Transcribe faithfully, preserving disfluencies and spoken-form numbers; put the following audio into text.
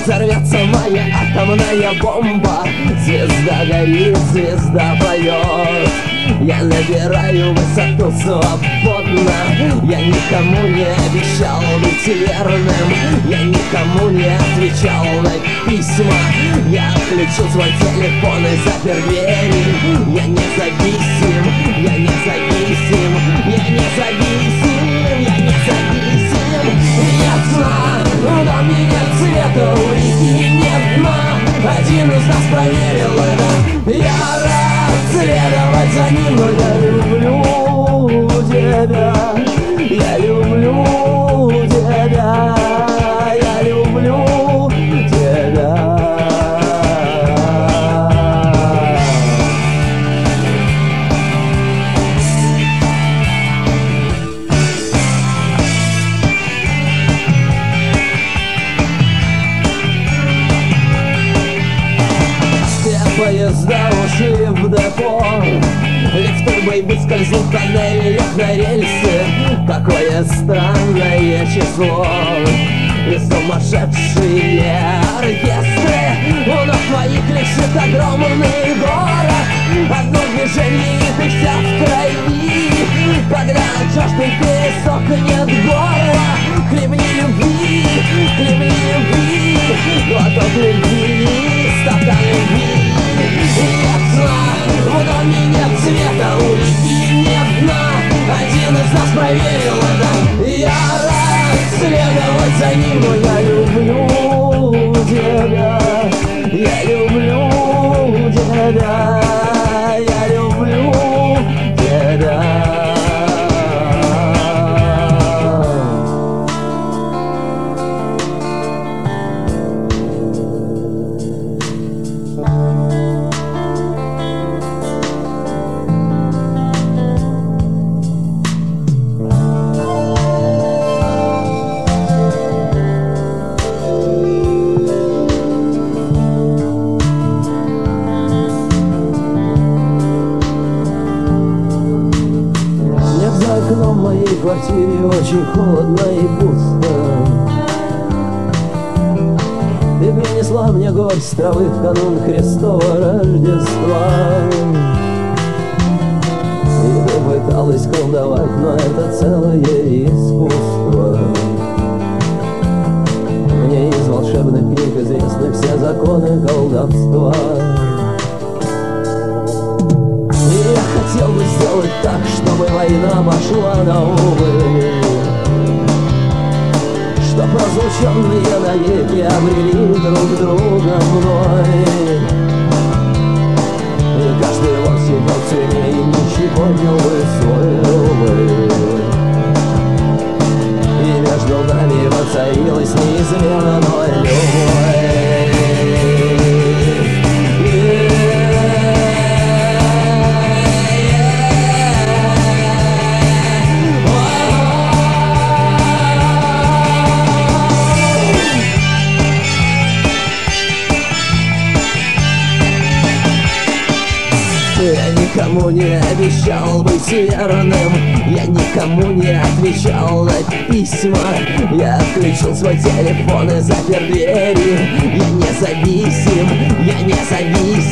взорвется моя атомная бомба. Звезда горит, звезда поет. Я набираю высоту свободно. Я никому не обещал быть верным. Я никому не отвечал на письма. Я отключил свой телефон и запер двери. Я независим, я независим, я независим, я независим. Нет сна, в доме нет света, у реки нет дна. Один из нас проверил это. Я рад следовать за ним, но я люблю тебя. Я люблю тебя. Я люблю тебя. Поезда ушли в депо. Лифт бэйби скользнул в тоннеле, лег на рельсы. Какое странное число. И сумасшедшие оркестры. У ног твоих лежит огромный город. Одно движение и ты вся в крови. Когда от жажды пересохнет горло, хлебни любви, хлебни любви. Глоток любви, стакан любви. Нет сна, в доме нет света, у реки нет дна. Один из нас проверил это. Я рад следовать за ним, но я люблю тебя. Я люблю тебя. Я люблю тебя. В моей квартире очень холодно и пусто. Ты принесла мне горсть травы в канун Христова Рождества. И ты пыталась колдовать, но это целое искусство. Мне из волшебных книг известны все законы колдовства. Я хотел бы сделать так, чтобы война пошла на убыль, чтоб разлученные навеки обрели друг друга мной. И каждый вор сидел в тюрьме и ничего не усвоил. И между нами воцарилась неизменная любовь. Я никому не обещал быть верным. Я никому не отвечал на письма. Я отключил свой телефон и запер двери. Я независим, я независим.